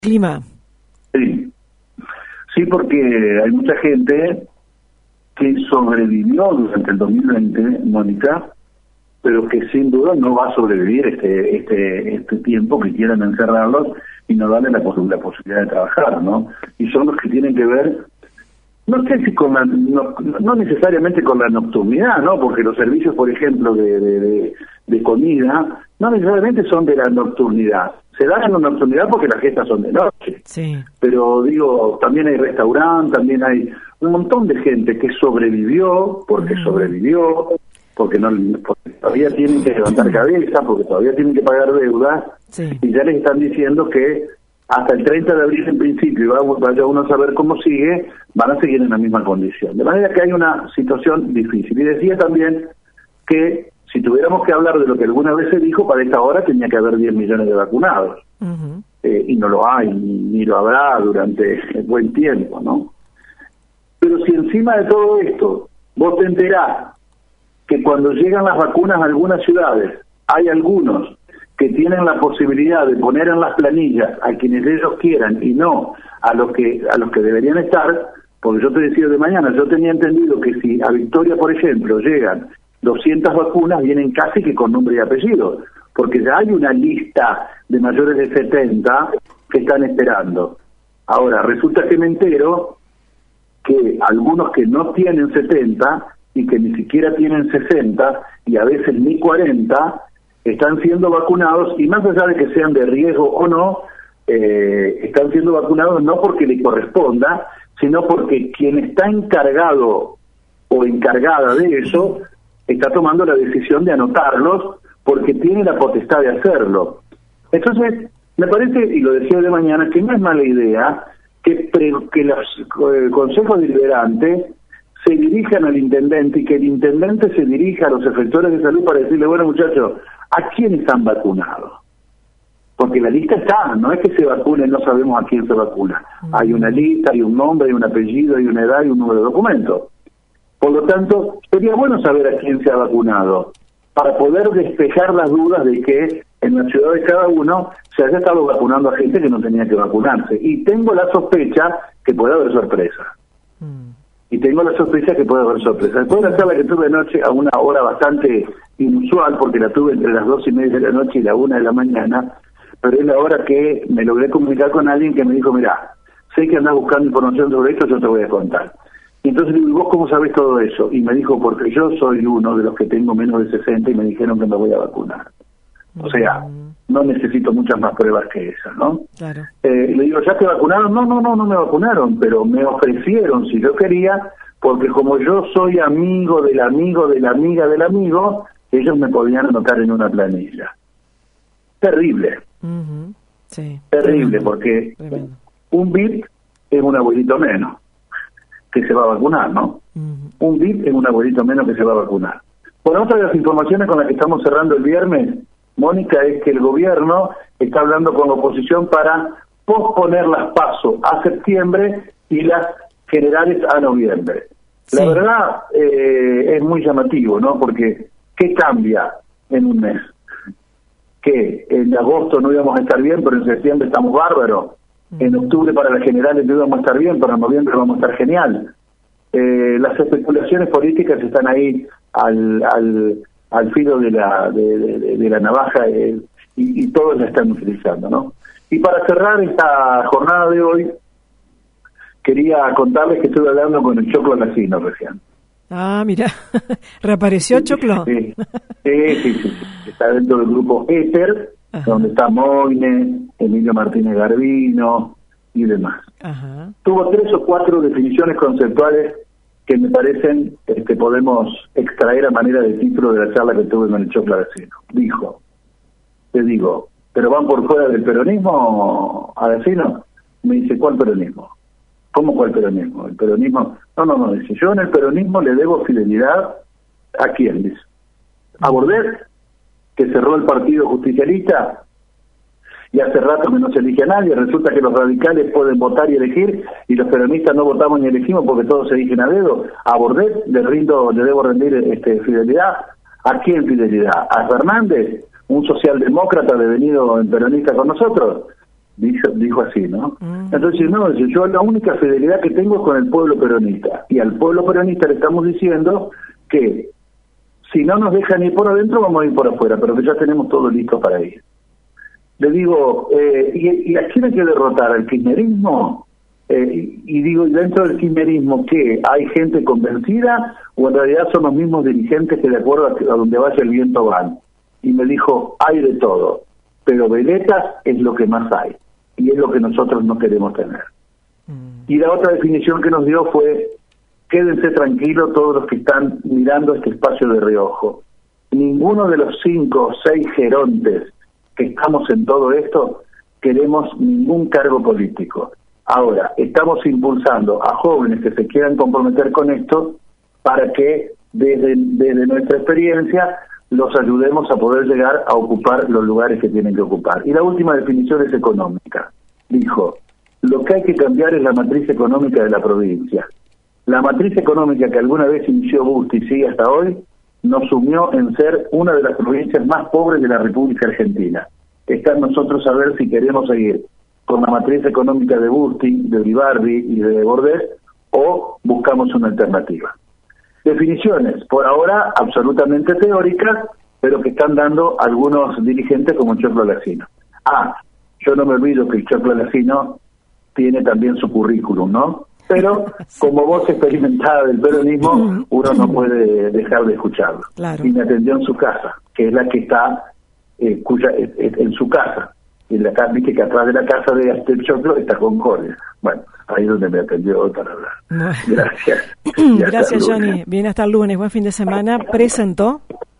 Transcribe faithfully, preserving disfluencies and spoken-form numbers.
clima. Sí, sí, porque hay mucha gente que sobrevivió durante el dos mil veinte, Mónica, pero que sin duda no va a sobrevivir este este este tiempo que quieran encerrarlos y no darle la, pos la posibilidad de trabajar, ¿no? Y son los que tienen que ver, no sé si con la, no, no necesariamente con la nocturnidad, ¿no? Porque los servicios, por ejemplo, de, de, de, de comida, no necesariamente son de la nocturnidad. Se dan en la nocturnidad porque las gestas son de noche. Sí. Pero digo, también hay restaurante, también hay un montón de gente que sobrevivió, porque mm. sobrevivió, porque no porque todavía tienen que levantar cabeza, porque todavía tienen que pagar deudas, sí. Y ya les están diciendo que hasta el treinta de abril en principio, y va, vaya uno a saber cómo sigue, van a seguir en la misma condición. De manera que hay una situación difícil. Y decía también que si tuviéramos que hablar de lo que alguna vez se dijo, para esta hora tenía que haber diez millones de vacunados. Uh-huh. eh, y no lo hay, ni, ni lo habrá durante buen tiempo, ¿no? Pero si encima de todo esto vos te enterás que cuando llegan las vacunas a algunas ciudades, hay algunos que tienen la posibilidad de poner en las planillas a quienes ellos quieran y no a los que a los que deberían estar, porque yo te decía de mañana, yo tenía entendido que si a Victoria, por ejemplo, llegan doscientas vacunas, vienen casi que con nombre y apellido, porque ya hay una lista de mayores de setenta que están esperando. Ahora, resulta que me entero que algunos que no tienen setenta y que ni siquiera tienen sesenta y a veces ni cuarenta, están siendo vacunados, y más allá de que sean de riesgo o no, eh, están siendo vacunados no porque le corresponda, sino porque quien está encargado o encargada de eso está tomando la decisión de anotarlos porque tiene la potestad de hacerlo. Entonces, me parece, y lo decía de mañana, que no es mala idea que, pre, que los eh, consejos deliberantes se dirijan al intendente y que el intendente se dirija a los efectores de salud para decirle, bueno, muchachos, ¿a quién están vacunados? Porque la lista está, no es que se vacunen, no sabemos a quién se vacuna. Mm. Hay una lista, hay un nombre, hay un apellido, hay una edad y un número de documento. Por lo tanto, sería bueno saber a quién se ha vacunado, para poder despejar las dudas de que en la ciudad de cada uno se haya estado vacunando a gente que no tenía que vacunarse. Y tengo la sospecha que puede haber sorpresa. Mm. Y tengo la sospecha que puede haber sorpresa. Después de la charla que tuve anoche a una hora bastante inusual, porque la tuve entre las dos y media de la noche y la una de la mañana, pero es la hora que me logré comunicar con alguien que me dijo, mirá, sé que andás buscando información sobre esto, yo te voy a contar. Y entonces le digo, ¿y vos cómo sabés todo eso? Y me dijo, porque yo soy uno de los que tengo menos de sesenta y me dijeron que me voy a vacunar. O sea, no necesito muchas más pruebas que esas, ¿no? Claro. Eh, le digo, ¿ya te vacunaron? No, no, no, no me vacunaron, pero me ofrecieron si yo quería, porque como yo soy amigo del amigo de la amiga del amigo, ellos me podían anotar en una planilla. Terrible. Uh-huh. Sí. Terrible, tremendo. Porque tremendo. Un V I P es un abuelito menos que se va a vacunar, ¿no? Uh-huh. Un V I P es un abuelito menos que se va a vacunar. Bueno, otra de las informaciones con las que estamos cerrando el viernes, Mónica, es que el gobierno está hablando con la oposición para posponer las PASO a septiembre y las generales a noviembre. Sí. La verdad eh, es muy llamativo, ¿no? Porque ¿qué cambia en un mes? Que en agosto no íbamos a estar bien, pero en septiembre estamos bárbaros. En octubre para las generales no íbamos a estar bien, pero en noviembre vamos a estar genial. Eh, las especulaciones políticas están ahí al al, al filo de la de, de, de la navaja eh, y, y todos la están utilizando, ¿no? Y para cerrar esta jornada de hoy, quería contarles que estuve hablando con el Choclo Lacino recién. Ah, mira, ¿reapareció Choclo? Sí, sí, sí, sí, sí. Está dentro del grupo Éter, ajá, donde está Moine, Emilio Martínez Garbino y demás. Ajá. Tuvo tres o cuatro definiciones conceptuales que me parecen que este, podemos extraer a manera de título de la charla que tuve con el Choclo Lacino. Dijo, te digo, ¿pero van por fuera del peronismo, Alacino? Me dice, ¿cuál peronismo? ¿Cómo cuál peronismo? El peronismo... No, no, no, dice, yo en el peronismo le debo fidelidad a quién, dice. A Bordet, que cerró el Partido Justicialista y hace rato que no se elige a nadie, resulta que los radicales pueden votar y elegir y los peronistas no votamos ni elegimos porque todos se eligen a dedo. A Bordet le rindo, le debo rendir este, fidelidad. ¿A quién fidelidad? ¿A Fernández, un socialdemócrata devenido en peronista con nosotros? Dijo, dijo así, ¿no? Mm. Entonces, no, yo la única fidelidad que tengo es con el pueblo peronista. Y al pueblo peronista le estamos diciendo que si no nos dejan ir por adentro, vamos a ir por afuera, pero que ya tenemos todo listo para ir. Le digo, eh, ¿y, ¿y a quién hay que derrotar? ¿Al kirchnerismo? Eh, y, y digo, ¿y dentro del kirchnerismo qué? ¿Hay gente convencida o en realidad son los mismos dirigentes que de acuerdo a, a donde vaya el viento van? Y me dijo, hay de todo, pero veletas es lo que más hay. Y es lo que nosotros no queremos tener. Mm. Y la otra definición que nos dio fue, quédense tranquilos todos los que están mirando este espacio de reojo. Ninguno de los cinco o seis gerontes que estamos en todo esto queremos ningún cargo político. Ahora, estamos impulsando a jóvenes que se quieran comprometer con esto para que desde, desde nuestra experiencia los ayudemos a poder llegar a ocupar los lugares que tienen que ocupar. Y la última definición es económica. Dijo, lo que hay que cambiar es la matriz económica de la provincia. La matriz económica que alguna vez inició Busti y sigue hasta hoy, nos sumió en ser una de las provincias más pobres de la República Argentina. Está en nosotros saber si queremos seguir con la matriz económica de Busti, de Olivardi y de Bordés, o buscamos una alternativa. Definiciones, por ahora absolutamente teóricas, pero que están dando algunos dirigentes como el Choclo Lacino. Ah, yo no me olvido que el Choclo Lacino tiene también su currículum, ¿no? Pero como voz experimentada del peronismo, uno no puede dejar de escucharlo. Claro. Y me atendió en su casa, que es la que está eh, cuya es, es, en su casa. En la casa, viste que atrás de la casa de Astel Choclo está Concordia. Bueno, ahí es donde me atendió para hablar. Gracias. Gracias, Johnny. Bien, hasta el lunes. Buen fin de semana. ¿Presentó?